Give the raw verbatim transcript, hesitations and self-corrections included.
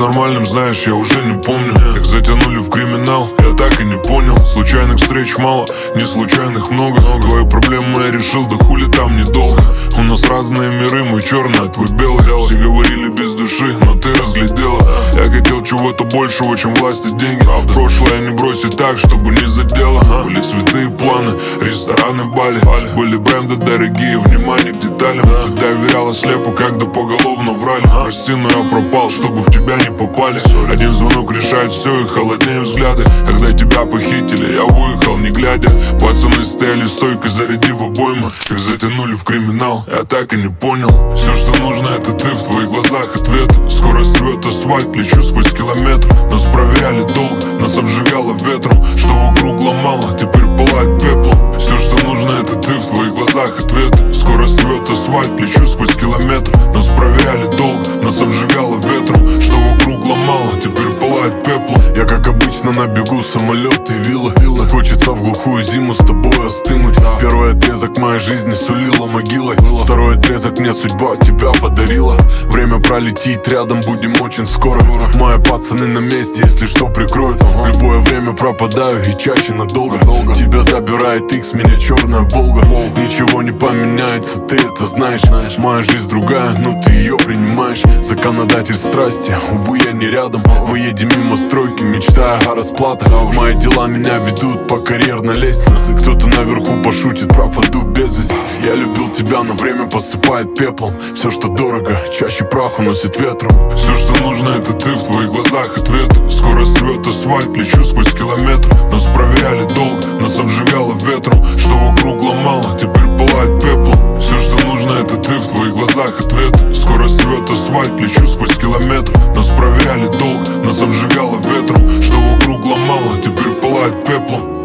нормальным, знаешь, я уже не помню. Как затянули в криминал, я так и не понял. Случайных встреч мало, не случайных много. Твои проблемы я решил, да хули там недолго. У нас разные миры, мой черный, а твой белый. Все говорили без души, но ты разглядела. Я хотел чего-то большего, чем власть и деньги. Прошлое не бросить так, чтобы не задело. Были цветы и планы, рестораны, бали. Были бренды дорогие, внимание к деталям. Ты доверяла слепо, когда поголовно врали. Прости, но я пропал, чтобы в тебя не попали. Один звонок решает все и холоднее взгляды. Когда тебя похитили, я выехал не глядя. Пацаны стояли стойко, зарядив обоймы. Как затянули в криминал, я так и не понял. Все, что нужно, это ты, в твоих глазах ответ. Скорость рвет асфальт, лечу сквозь километр. Нас проверяли долго, нас обжигало ветром. Что вокруг ломало, теперь пылает пеплом. Все, что нужно, это ты, в твоих глазах ответ. Скорость рвет асфальт, лечу сквозь километр. Нас проверяли долго, нас обжигало ветром. Что вокруг ломало, теперь пылает пеплом. Я как обычно на бегу, самолет и вилла. Так хочется в глухую зиму с тобой остынуть. Первый отрезок моей жизни сулила могилой. Второй отрезок мне судьба тебя подарила. Время пролетит рядом, будем очень скоро. Мои пацаны на месте, если что прикроют. В любое время пропадаю и чаще надолго. Тебя забирает X, меня черная Волга. Ничего не поменяется, ты это знаешь. Моя жизнь другая, но ты ее принимаешь. Законодатель страсти, увы, я не рядом. Мы едем мимо стройки, мечтая о расплатах. Мои дела меня ведут по карьерной лестнице. Кто-то наверху пошутит, пропаду без вести. Я любил тебя, но время посыпает пеплом. Все, что дорого, чаще прах уносит ветром. Все, что нужно, это ты, в твоих глазах ответ. Скорость рвет асфальт, лечу сквозь километр. Нас проверяли долго, нас обжигало ветром. Что вокруг ломало, теперь пылает пеплом. Все, что нужно, это ты, в твоих глазах ответ. Скорость рвет асфальт, лечу сквозь километр. Нас проверяли долго, нас обжигало ветром. Что вокруг ломало, теперь пылает пеплом.